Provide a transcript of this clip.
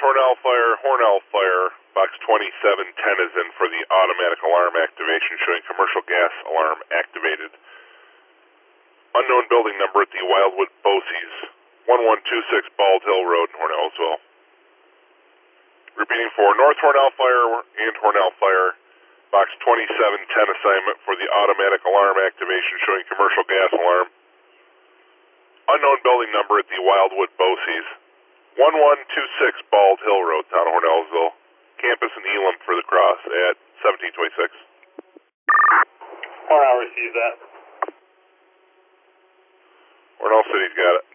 Hornell Fire, box 2710 is in for the automatic alarm activation showing commercial gas alarm activated. Unknown building number at the Wildwood Bosse's, 1126 Bald Hill Road in Hornellsville. Repeating for North Hornell Fire and Hornell Fire, box 2710 assignment for the automatic alarm activation showing commercial gas alarm. Unknown building number at the Wildwood Bosse's, 1126 Bald Hill Road, town of Hornellsville. Campus in Elam for the cross at 1726. Hornell receives that. Hornell City's got it.